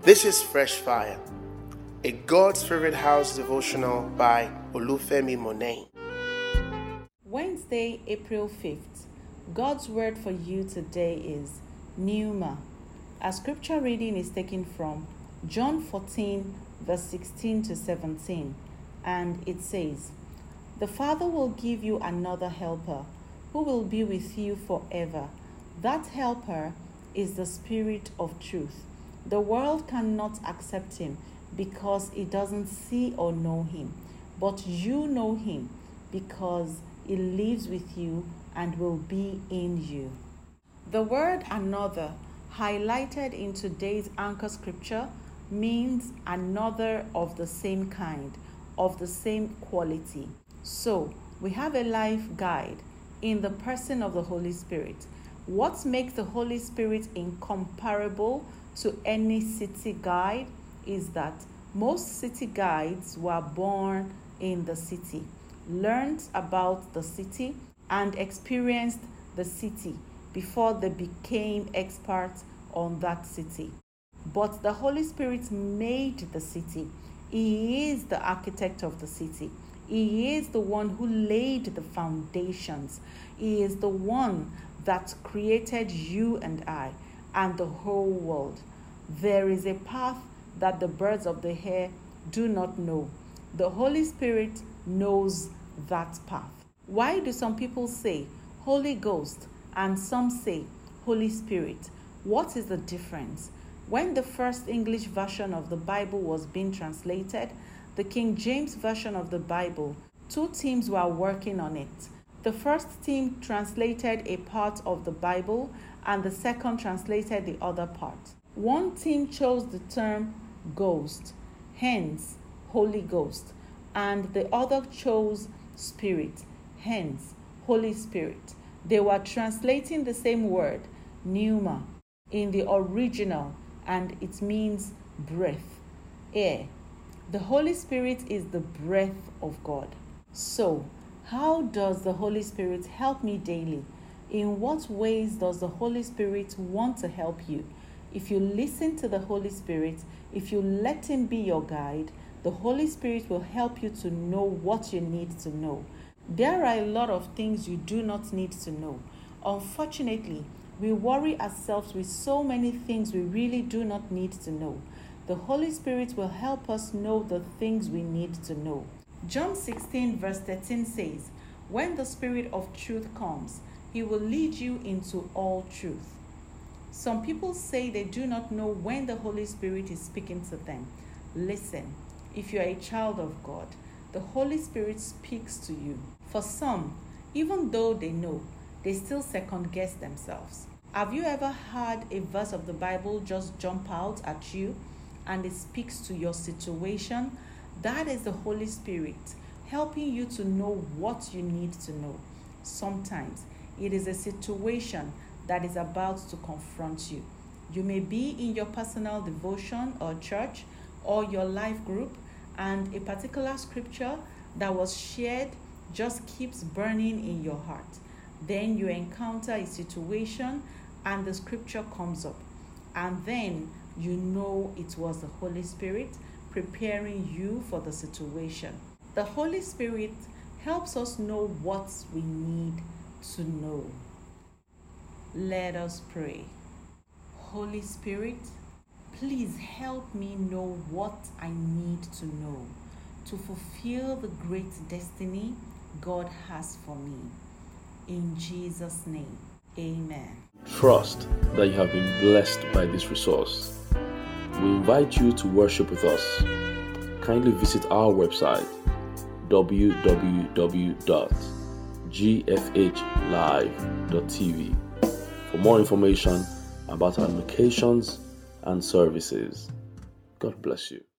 This is Fresh Fire, a God's Favorite House devotional by Olufemi Monet. Wednesday, April 5th. God's word for you today is pneuma. Our scripture reading is taken from John 14, verse 16 to 17, and it says, "The Father will give you another helper who will be with you forever. That helper is the Spirit of truth. The world cannot accept him because it doesn't see or know him, but you know him because he lives with you and will be in you." The word another, highlighted in today's anchor scripture, means another of the same kind, of the same quality. So, we have a life guide in the person of the Holy Spirit. What makes the Holy Spirit incomparable to any city guide is that most city guides were born in the city, learned about the city, and experienced the city before they became experts on that city. But the Holy Spirit made the city. He is the architect of the city. He is the one who laid the foundations. He is the one that created you and I and the whole world. There is a path that the birds of the air do not know. The Holy Spirit knows that path. Why do some people say Holy Ghost and some say Holy Spirit? What is the difference? When the first English version of the Bible was being translated, the King James Version of the Bible, two teams were working on it. The first team translated a part of the Bible and the second translated the other part. One team chose the term ghost, hence Holy Ghost, and the other chose Spirit, hence Holy Spirit. They were translating the same word, pneuma, in the original, and it means breath, air. The Holy Spirit is the breath of God. So, how does the Holy Spirit help me daily? In what ways does the Holy Spirit want to help you? If you listen to the Holy Spirit, if you let him be your guide, the Holy Spirit will help you to know what you need to know. There are a lot of things you do not need to know. Unfortunately, we worry ourselves with so many things we really do not need to know. The Holy Spirit will help us know the things we need to know. John 16 verse 13 says, "When the Spirit of truth comes, he will lead you into all truth." Some people say they do not know when the Holy Spirit is speaking to them. Listen, if you are a child of God, the Holy Spirit speaks to you. For some, even though they know, they still second guess themselves. Have you ever had a verse of the Bible just jump out at you and it speaks to your situation? That is the Holy Spirit helping you to know what you need to know. Sometimes it is a situation that is about to confront you. You may be in your personal devotion or church or your life group, and a particular scripture that was shared just keeps burning in your heart. Then you encounter a situation and the scripture comes up, and then you know it was the Holy Spirit preparing you for the situation. The Holy Spirit helps us know what we need to know. Let us pray. Holy Spirit, please help me know what I need to know to fulfill the great destiny God has for me. In Jesus' name, amen. Trust that you have been blessed by this resource. We invite you to worship with us. Kindly visit our website www.gfhlive.tv for more information about our locations and services. God bless you.